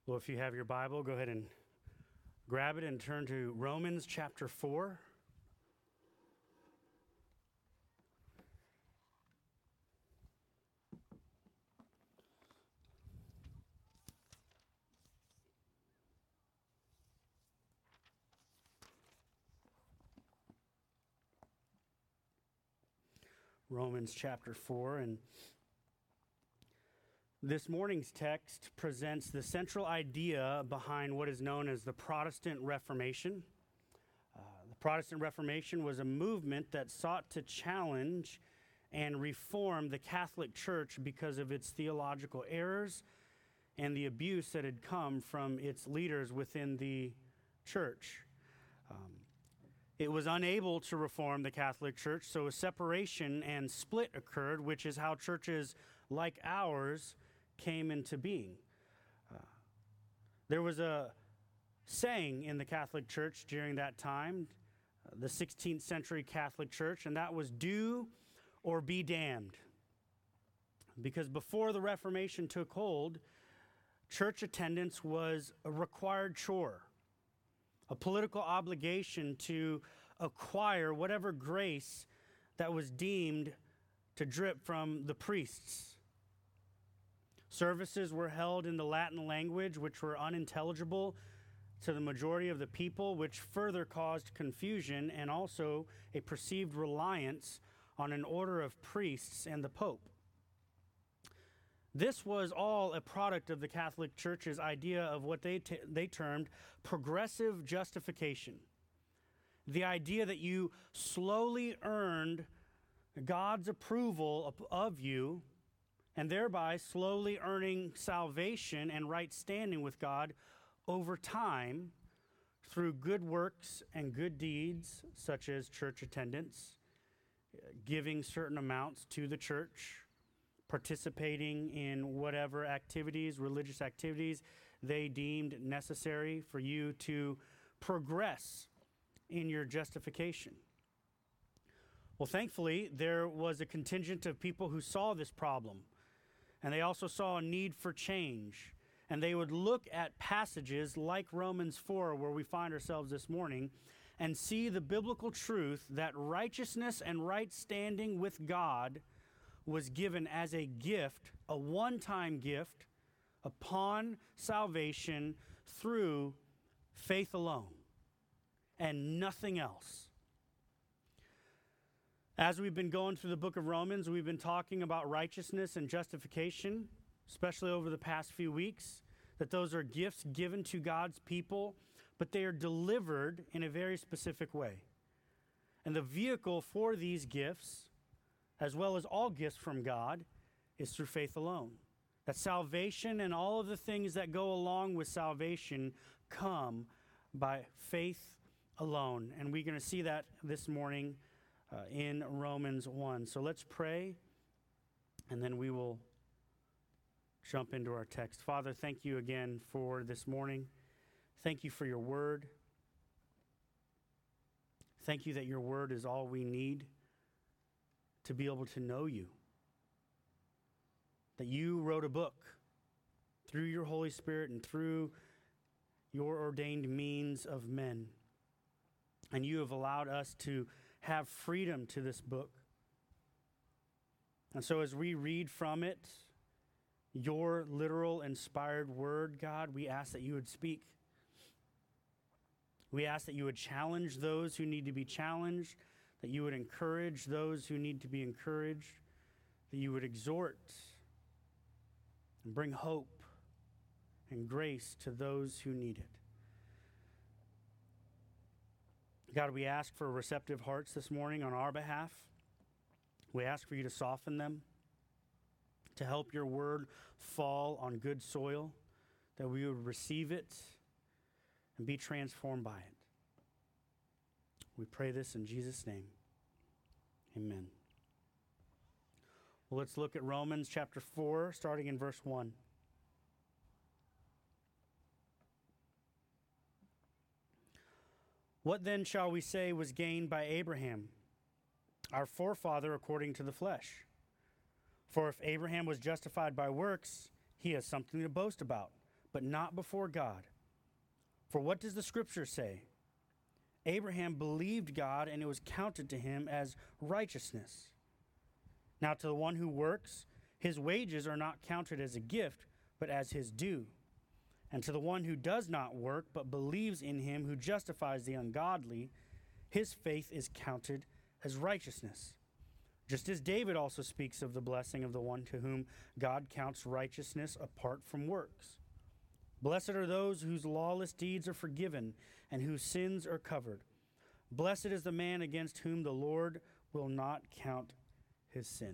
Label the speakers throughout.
Speaker 1: Well, if you have your Bible, go ahead and grab it and turn to Romans chapter 4. Romans chapter 4, and this morning's text presents the central idea behind what is known as the Protestant Reformation. The Protestant Reformation was a movement that sought to challenge and reform the Catholic Church because of its theological errors and the abuse that had come from its leaders within the church. It was unable to reform the Catholic Church, so a separation and split occurred, which is how churches like ours came into being. There was a saying in the Catholic Church during that time, the 16th century Catholic Church, and that was do or be damned. Because before the Reformation took hold, church attendance was a required chore, a political obligation to acquire whatever grace that was deemed to drip from the priests. Services were held in the Latin language, which were unintelligible to the majority of the people, which further caused confusion and also a perceived reliance on an order of priests and the Pope. This was all a product of the Catholic Church's idea of what they termed progressive justification. The idea that you slowly earned God's approval of you and thereby slowly earning salvation and right standing with God over time through good works and good deeds, such as church attendance, giving certain amounts to the church, participating in whatever activities, religious activities, they deemed necessary for you to progress in your justification. Well, thankfully, there was a contingent of people who saw this problem, and they also saw a need for change. And they would look at passages like Romans 4, where we find ourselves this morning, and see the biblical truth that righteousness and right standing with God was given as a gift, a one-time gift, upon salvation through faith alone and nothing else. As we've been going through the book of Romans, we've been talking about righteousness and justification, especially over the past few weeks, that those are gifts given to God's people, but they are delivered in a very specific way. And the vehicle for these gifts, as well as all gifts from God, is through faith alone. That salvation and all of the things that go along with salvation come by faith alone. And we're going to see that this morning in Romans 1. So let's pray, and then we will jump into our text. Father, thank you again for this morning. Thank you for your word. Thank you that your word is all we need to be able to know you. That you wrote a book through your Holy Spirit and through your ordained means of men. And you have allowed us to have freedom to this book. And so as we read from it, your literal inspired word, God, we ask that you would speak. We ask that you would challenge those who need to be challenged, that you would encourage those who need to be encouraged, that you would exhort and bring hope and grace to those who need it. God, we ask for receptive hearts this morning on our behalf. We ask for you to soften them, to help your word fall on good soil, that we would receive it and be transformed by it. We pray this in Jesus' name. Amen. Well, let's look at Romans chapter 4, starting in verse 1. What then shall we say was gained by Abraham, our forefather according to the flesh? For if Abraham was justified by works, he has something to boast about, but not before God. For what does the Scripture say? Abraham believed God, and it was counted to him as righteousness. Now to the one who works, his wages are not counted as a gift, but as his due. And to the one who does not work, but believes in him who justifies the ungodly, his faith is counted as righteousness. Just as David also speaks of the blessing of the one to whom God counts righteousness apart from works. Blessed are those whose lawless deeds are forgiven and whose sins are covered. Blessed is the man against whom the Lord will not count his sin.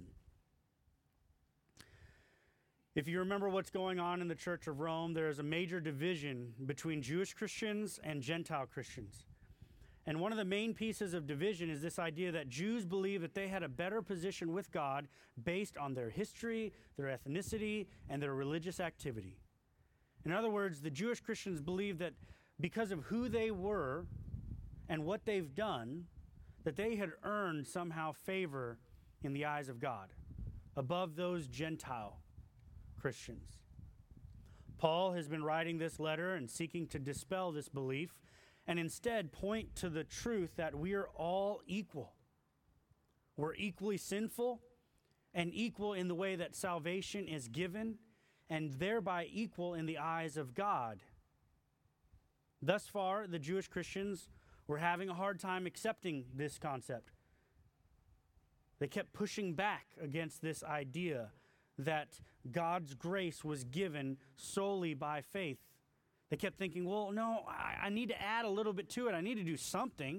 Speaker 1: If you remember what's going on in the Church of Rome, there is a major division between Jewish Christians and Gentile Christians. And one of the main pieces of division is this idea that Jews believe that they had a better position with God based on their history, their ethnicity, and their religious activity. In other words, the Jewish Christians believe that because of who they were and what they've done, that they had earned somehow favor in the eyes of God above those Gentile Christians. Paul has been writing this letter and seeking to dispel this belief and instead point to the truth that we are all equal. We're equally sinful and equal in the way that salvation is given, and thereby equal in the eyes of God. Thus far, the Jewish Christians were having a hard time accepting this concept. They kept pushing back against this idea that God's grace was given solely by faith. They kept thinking, well, no, I need to add a little bit to it. I need to do something.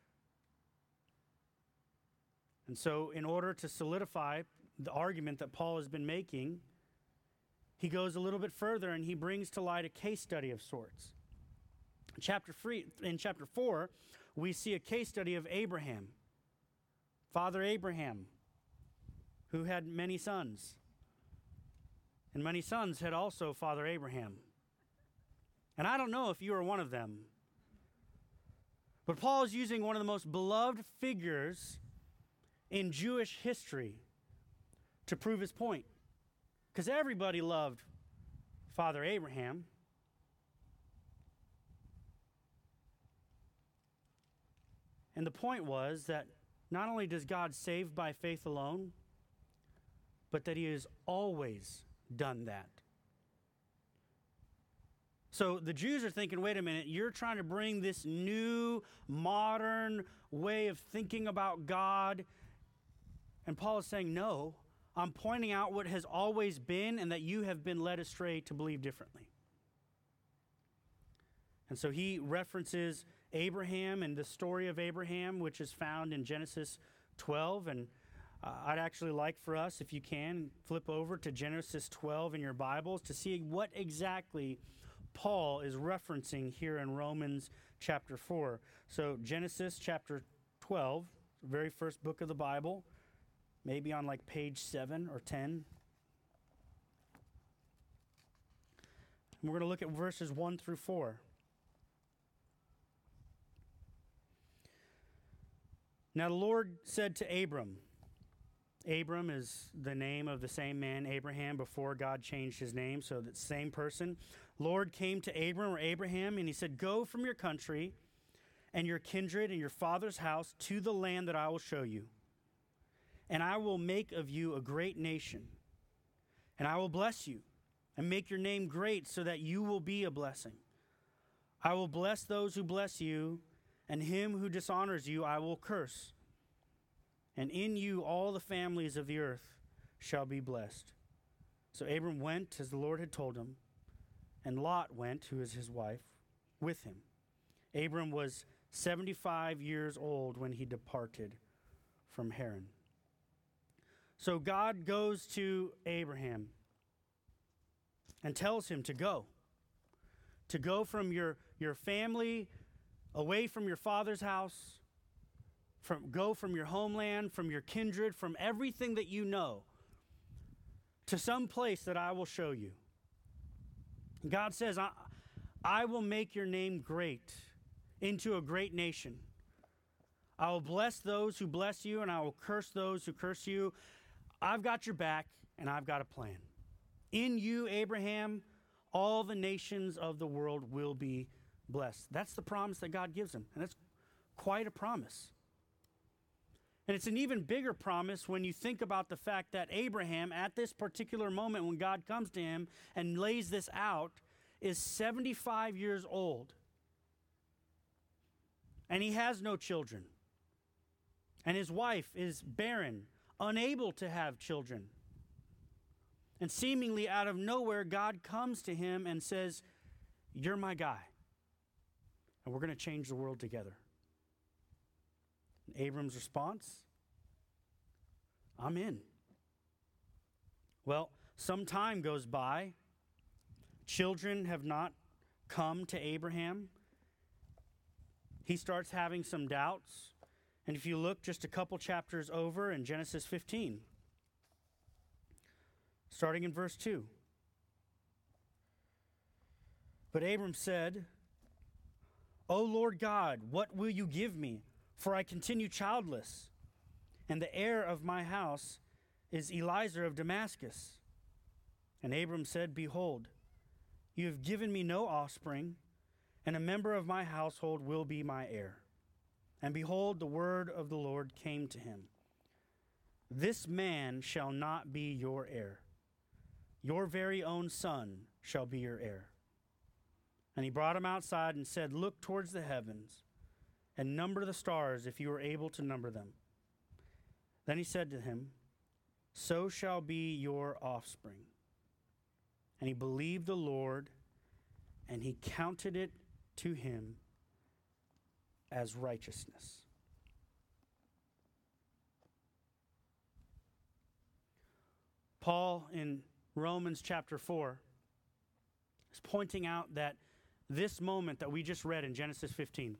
Speaker 1: And so in order to solidify the argument that Paul has been making, he goes a little bit further and he brings to light a case study of sorts. In chapter 4, we see a case study of Abraham, Father Abraham, who had many sons. And many sons had also Father Abraham. And I don't know if you are one of them. But Paul is using one of the most beloved figures in Jewish history to prove his point. Because everybody loved Father Abraham. And the point was that not only does God save by faith alone, but that he has always done that. So the Jews are thinking, wait a minute, you're trying to bring this new, modern way of thinking about God. And Paul is saying, no, I'm pointing out what has always been and that you have been led astray to believe differently. And so he references Abraham and the story of Abraham, which is found in Genesis 12. And I'd actually like for us, if you can, flip over to Genesis 12 in your Bibles to see what exactly Paul is referencing here in Romans chapter 4. So Genesis chapter 12, the very first book of the Bible, maybe on like page 7 or 10. And we're going to look at verses 1 through 4. Now the Lord said to Abram, Abram is the name of the same man, Abraham, before God changed his name, so that same person. Lord came to Abram or Abraham, and he said, go from your country and your kindred and your father's house to the land that I will show you. And I will make of you a great nation. And I will bless you and make your name great so that you will be a blessing. I will bless those who bless you, and him who dishonors you I will curse. And in you all the families of the earth shall be blessed. So Abram went as the Lord had told him, and Lot went, who is his wife, with him. Abram was 75 years old when he departed from Haran. So God goes to Abraham and tells him to go from your family, away from your father's house, go from your homeland, from your kindred, from everything that you know, to some place that I will show you. God says, I will make your name great, into a great nation. I will bless those who bless you, and I will curse those who curse you. I've got your back, and I've got a plan. In you, Abraham, all the nations of the world will be blessed. That's the promise that God gives him, and that's quite a promise. And it's an even bigger promise when you think about the fact that Abraham, at this particular moment when God comes to him and lays this out, is 75 years old. And he has no children. And his wife is barren, unable to have children. And seemingly out of nowhere, God comes to him and says, "You're my guy. And we're going to change the world together." And Abram's response, "I'm in." Well, some time goes by. Children have not come to Abraham. He starts having some doubts. And if you look just a couple chapters over in Genesis 15, starting in verse 2. But Abram said, "O Lord God, what will you give me? For I continue childless, and the heir of my house is Eliezer of Damascus." And Abram said, "Behold, you have given me no offspring, and a member of my household will be my heir." And behold, the word of the Lord came to him. "This man shall not be your heir. Your very own son shall be your heir." And he brought him outside and said, "Look towards the heavens and number the stars if you are able to number them." Then he said to him, "So shall be your offspring." And he believed the Lord, and he counted it to him as righteousness. Paul in Romans chapter 4 is pointing out that this moment that we just read in Genesis 15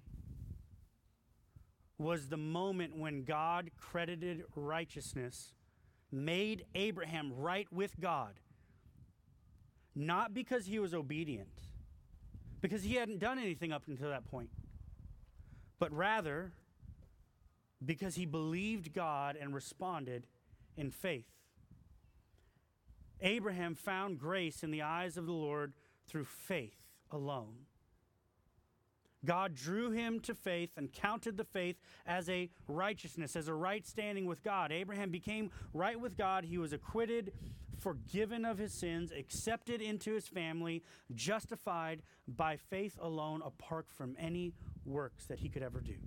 Speaker 1: was the moment when God credited righteousness, made Abraham right with God, not because he was obedient, because he hadn't done anything up until that point, but rather because he believed God and responded in faith. Abraham found grace in the eyes of the Lord through faith alone. God drew him to faith and counted the faith as a righteousness, as a right standing with God. Abraham became right with God. He was acquitted, forgiven of his sins, accepted into his family, justified by faith alone, apart from any works that he could ever do.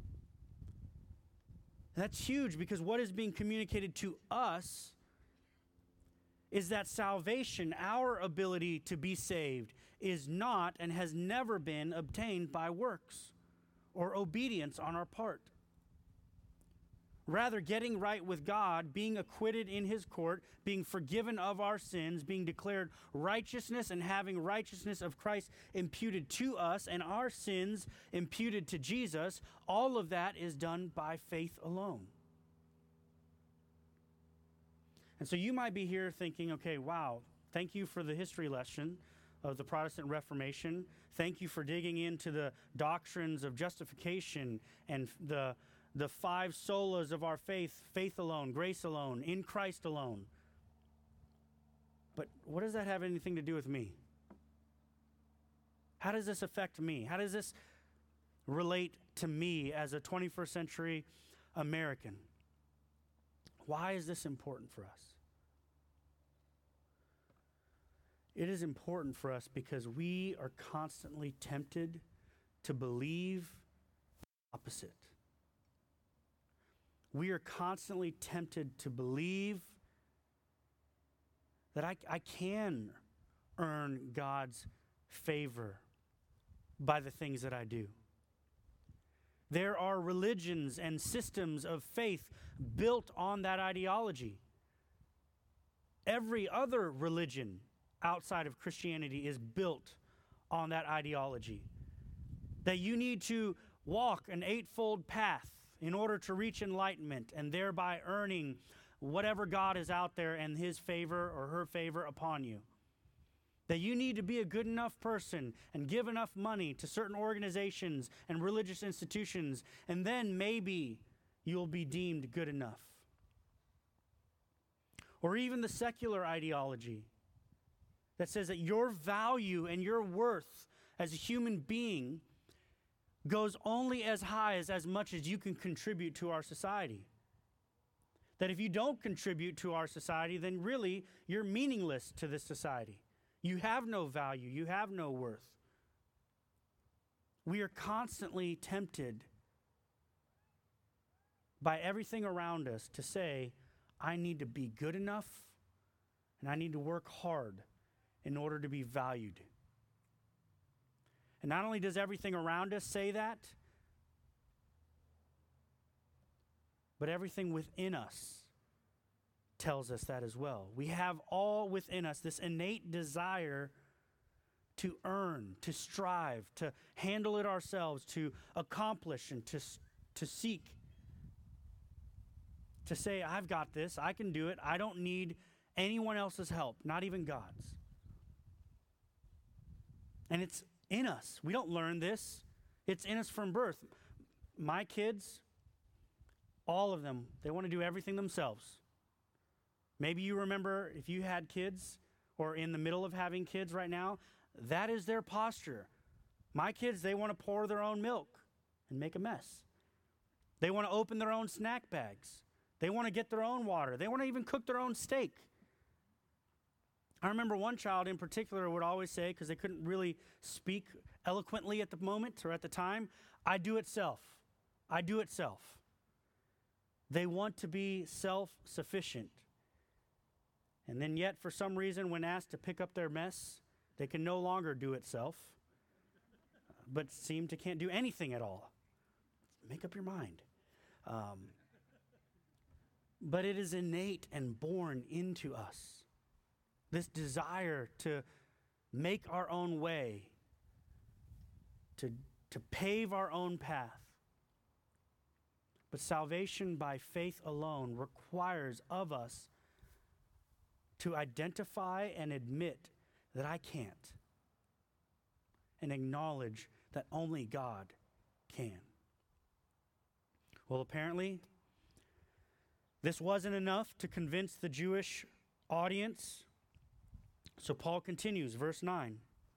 Speaker 1: That's huge, because what is being communicated to us is that salvation, our ability to be saved, is not and has never been obtained by works or obedience on our part. Rather, getting right with God, being acquitted in his court, being forgiven of our sins, being declared righteousness, and having righteousness of Christ imputed to us and our sins imputed to Jesus, all of that is done by faith alone. And so you might be here thinking, okay, wow, thank you for the history lesson of the Protestant Reformation. Thank you for digging into the doctrines of justification and the five solas of our faith: faith alone, grace alone, in Christ alone. But what does that have anything to do with me? How does this affect me? How does this relate to me as a 21st century American? Why is this important for us? It is important for us because we are constantly tempted to believe the opposite. We are constantly tempted to believe that I can earn God's favor by the things that I do. There are religions and systems of faith built on that ideology. Every other religion outside of Christianity is built on that ideology. That you need to walk an eightfold path in order to reach enlightenment, and thereby earning whatever God is out there and his favor or her favor upon you. That you need to be a good enough person and give enough money to certain organizations and religious institutions, and then maybe you'll be deemed good enough. Or even the secular ideology that says that your value and your worth as a human being goes only as high as much as you can contribute to our society. That if you don't contribute to our society, then really you're meaningless to this society. You have no value. You have no worth. We are constantly tempted by everything around us to say, I need to be good enough and I need to work hard in order to be valued. And not only does everything around us say that, but everything within us tells us that as well. We have all within us this innate desire to earn, to strive, to handle it ourselves, to accomplish and to seek. To say, I've got this, I can do it, I don't need anyone else's help, not even God's. And it's in us. We don't learn this. It's in us from birth. My kids, all of them, they want to do everything themselves. Maybe you remember if you had kids or in the middle of having kids right now, that is their posture. My kids, they want to pour their own milk and make a mess. They want to open their own snack bags. They want to get their own water. They want to even cook their own steak. I remember one child in particular would always say, because they couldn't really speak eloquently at the moment or at the time, I do it self. I do it self. They want to be self-sufficient. And then yet, for some reason, when asked to pick up their mess, they can no longer do it self, but seem to can't do anything at all. Make up your mind. But it is innate and born into us. This desire to make our own way, to pave our own path. But salvation by faith alone requires of us to identify and admit that I can't, and acknowledge that only God can. Well, apparently, this wasn't enough to convince the Jewish audience. So Paul continues, verse 9.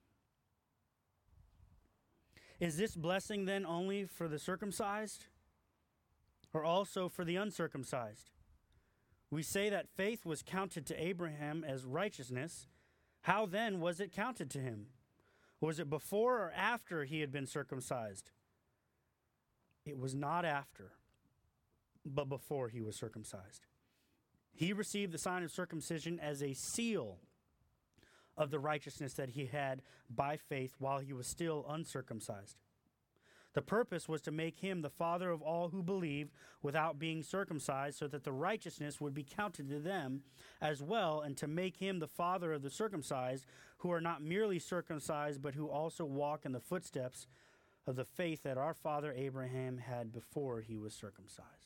Speaker 1: Is this blessing then only for the circumcised, or also for the uncircumcised? We say that faith was counted to Abraham as righteousness. How then was it counted to him? Was it before or after he had been circumcised? It was not after, but before he was circumcised. He received the sign of circumcision as a seal of the righteousness that he had by faith while he was still uncircumcised. The purpose was to make him the father of all who believed without being circumcised, so that the righteousness would be counted to them as well, and to make him the father of the circumcised, who are not merely circumcised, but who also walk in the footsteps of the faith that our father Abraham had before he was circumcised.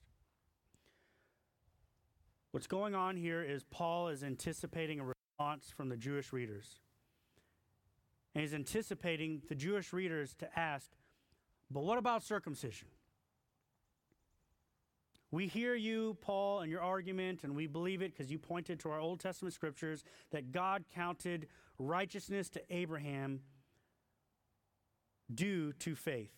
Speaker 1: What's going on here is Paul is anticipating a response from the Jewish readers. And he's anticipating the Jewish readers to ask, but what about circumcision? We hear you, Paul, and your argument, and we believe it because you pointed to our Old Testament scriptures that God counted righteousness to Abraham due to faith.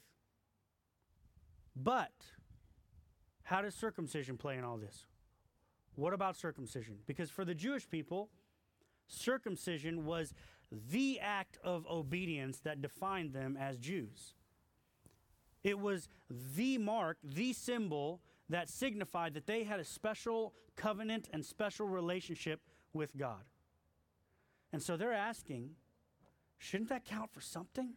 Speaker 1: But how does circumcision play in all this? What about circumcision? Because for the Jewish people, circumcision was the act of obedience that defined them as Jews. It was the mark, the symbol that signified that they had a special covenant and special relationship with God. And so they're asking, shouldn't that count for something?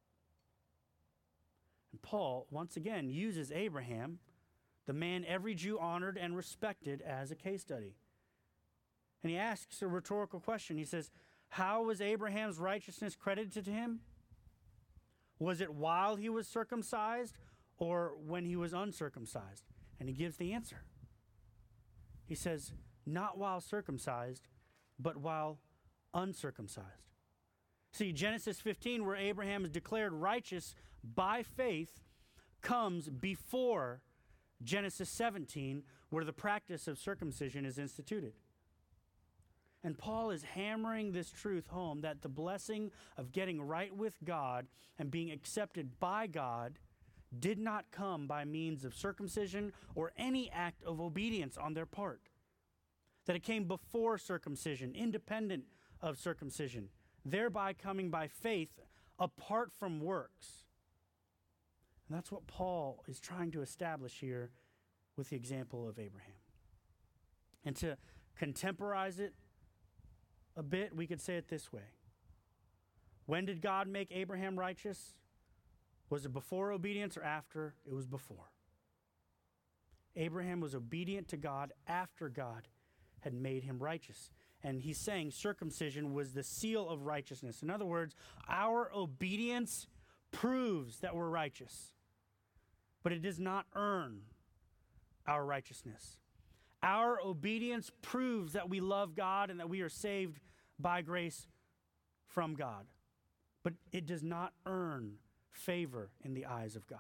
Speaker 1: And Paul, once again, uses Abraham, the man every Jew honored and respected, as a case study. And he asks a rhetorical question. He says, how was Abraham's righteousness credited to him? Was it while he was circumcised or when he was uncircumcised? And he gives the answer. He says, not while circumcised, but while uncircumcised. See, Genesis 15, where Abraham is declared righteous by faith, comes before Genesis 17, where the practice of circumcision is instituted. And Paul is hammering this truth home that the blessing of getting right with God and being accepted by God did not come by means of circumcision or any act of obedience on their part. That it came before circumcision, independent of circumcision, thereby coming by faith apart from works. And that's what Paul is trying to establish here with the example of Abraham. And to contemporize it a bit, we could say it this way. When did God make Abraham righteous? Was it before obedience or after? It was before. Abraham was obedient to God after God had made him righteous. And he's saying circumcision was the seal of righteousness. In other words, our obedience proves that we're righteous, but it does not earn our righteousness. Our obedience proves that we love God and that we are saved by grace from God, but it does not earn favor in the eyes of God.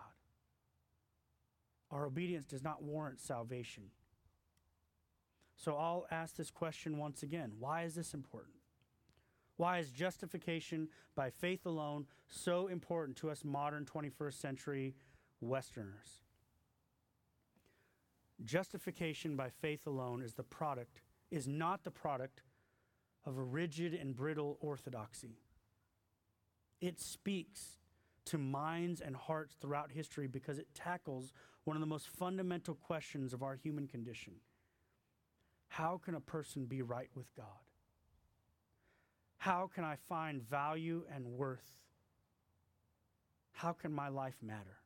Speaker 1: Our obedience does not warrant salvation. So I'll ask this question once again. Why is this important? Why is justification by faith alone so important to us modern 21st century Westerners? Justification by faith alone is not the product of a rigid and brittle orthodoxy. It speaks to minds and hearts throughout history because it tackles one of the most fundamental questions of our human condition. How can a person be right with God? How can I find value and worth? How can my life matter?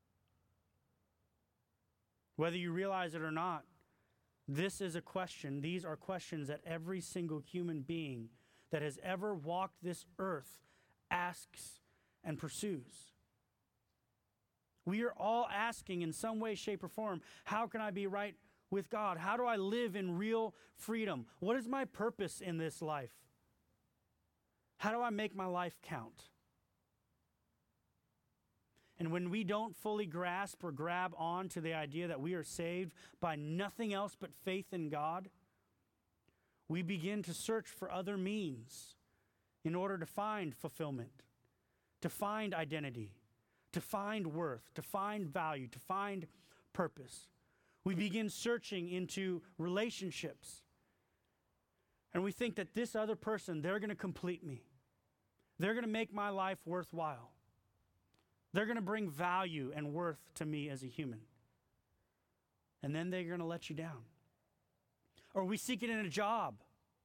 Speaker 1: Whether you realize it or not, this is a question. These are questions that every single human being that has ever walked this earth asks and pursues. We are all asking in some way, shape, or form, how can I be right with God? How do I live in real freedom? What is my purpose in this life? How do I make my life count? And when we don't fully grasp or grab on to the idea that we are saved by nothing else but faith in God, we begin to search for other means in order to find fulfillment, to find identity, to find worth, to find value, to find purpose. We begin searching into relationships. And we think that this other person, they're going to complete me. They're going to make my life worthwhile. They're going to bring value and worth to me as a human. And then they're going to let you down. Or we seek it in a job.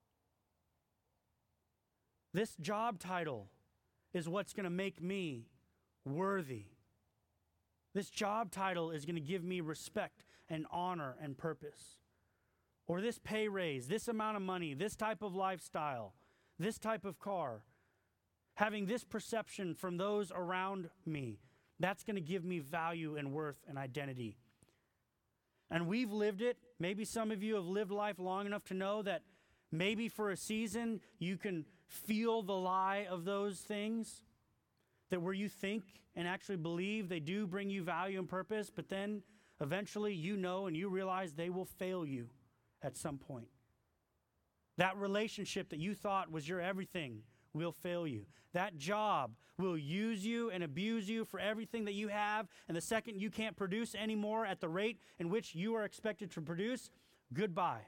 Speaker 1: This job title is what's going to make me worthy. This job title is going to give me respect and honor and purpose. Or this pay raise, this amount of money, this type of lifestyle, this type of car, having this perception from those around me, that's going to give me value and worth and identity. And we've lived it. Maybe some of you have lived life long enough to know that maybe for a season you can feel the lie of those things, that where you think and actually believe they do bring you value and purpose, but then eventually you know and you realize they will fail you at some point. That relationship that you thought was your everything will fail you. That job will use you and abuse you for everything that you have, and the second you can't produce anymore at the rate in which you are expected to produce, goodbye.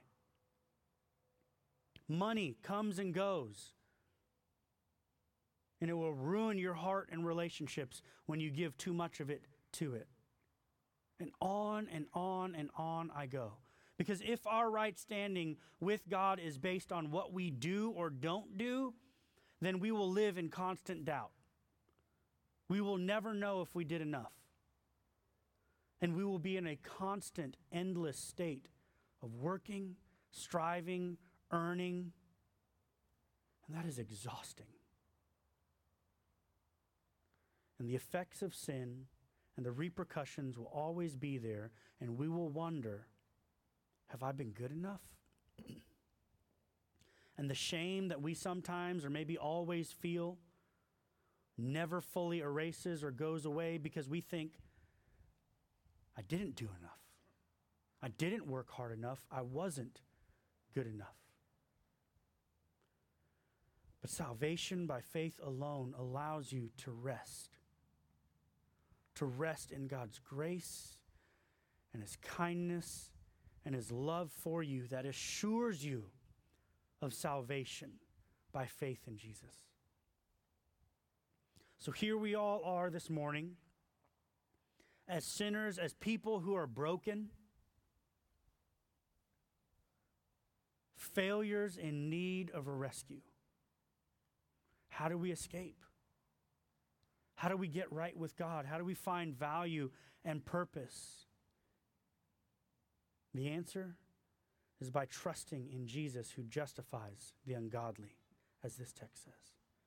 Speaker 1: Money comes and goes, and it will ruin your heart and relationships when you give too much of it to it. And on and on and on I go. Because if our right standing with God is based on what we do or don't do, then we will live in constant doubt. We will never know if we did enough. And we will be in a constant, endless state of working, striving, earning. And that is exhausting. And the effects of sin and the repercussions will always be there, and we will wonder, have I been good enough? And the shame that we sometimes or maybe always feel never fully erases or goes away because we think, I didn't do enough. I didn't work hard enough. I wasn't good enough. But salvation by faith alone allows you to rest in God's grace and his kindness and his love for you that assures you of salvation by faith in Jesus. So here we all are this morning as sinners, as people who are broken, failures in need of a rescue. How do we escape? How do we get right with God? How do we find value and purpose? The answer is by trusting in Jesus who justifies the ungodly, as this text says.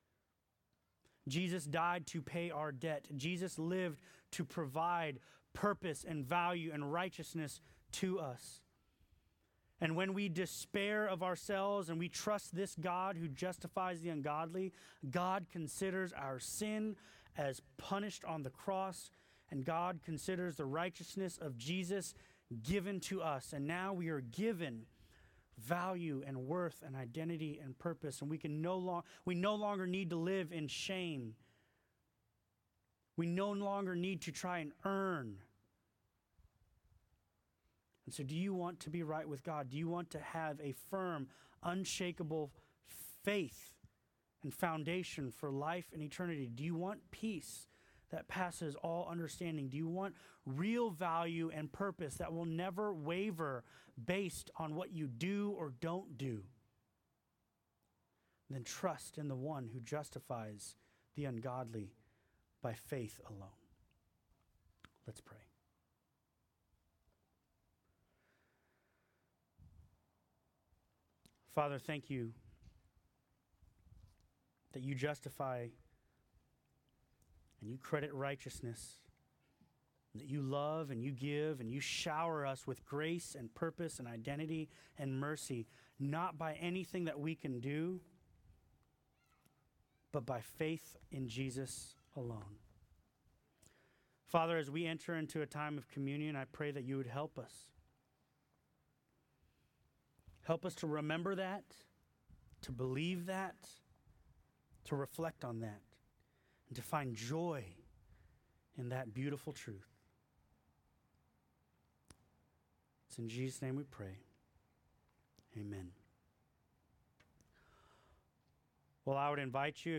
Speaker 1: Jesus died to pay our debt. Jesus lived to provide purpose and value and righteousness to us. And when we despair of ourselves and we trust this God who justifies the ungodly, God considers our sin as punished on the cross, and God considers the righteousness of Jesus given to us. And now we are given value and worth and identity and purpose, and we no longer need to live in shame. We no longer need to try and earn. And so do you want to be right with God? Do you want to have a firm, unshakable faith and foundation for life and eternity? Do you want peace that passes all understanding? Do you want real value and purpose that will never waver based on what you do or don't do? Then trust in the one who justifies the ungodly by faith alone. Let's pray. Father, thank you that you justify and you credit righteousness, that you love and you give and you shower us with grace and purpose and identity and mercy, not by anything that we can do, but by faith in Jesus alone. Father, as we enter into a time of communion, I pray that you would help us. Help us to remember that, to believe that, to reflect on that, and to find joy in that beautiful truth. It's in Jesus' name we pray. Amen. Well, I would invite you,